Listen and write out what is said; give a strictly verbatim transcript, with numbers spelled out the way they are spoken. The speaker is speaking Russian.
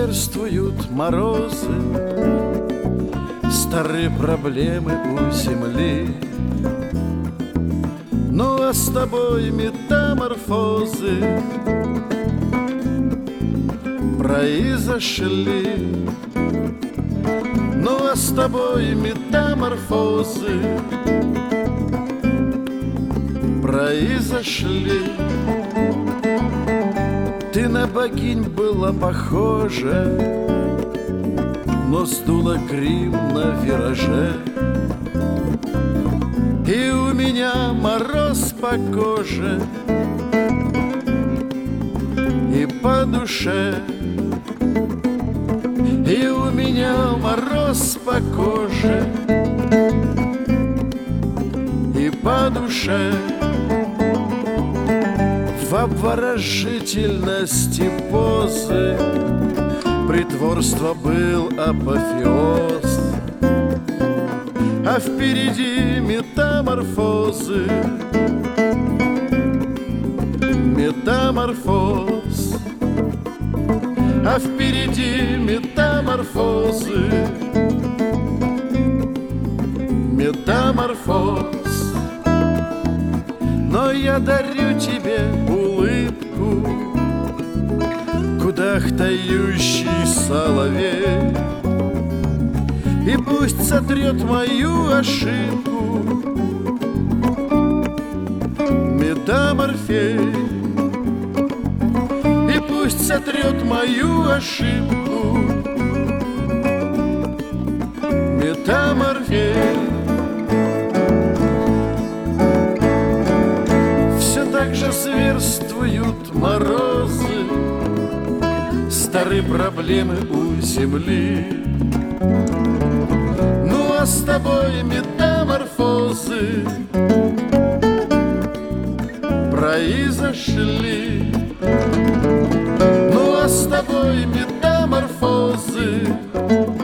зверствуют морозы, старые проблемы у земли. Ну а с тобой метаморфозы произошли. Ну а с тобой метаморфозы произошли. Ты на богинь была похожа, но сдула грим на вираже. И у меня мороз по коже и по душе. И у меня мороз по коже и по душе. В обворожительности позы притворство был апофеоз, а впереди метаморфозы, метаморфоз, а впереди метаморфозы, метаморфоз. Но я дарю тебе улыбку, кудахтающий соловей, и пусть сотрет мою ошибку метаморфей, и пусть сотрет мою ошибку метаморфей. Так же зверствуют морозы, старые проблемы у земли. Ну а с тобой метаморфозы произошли. Ну а с тобой метаморфозы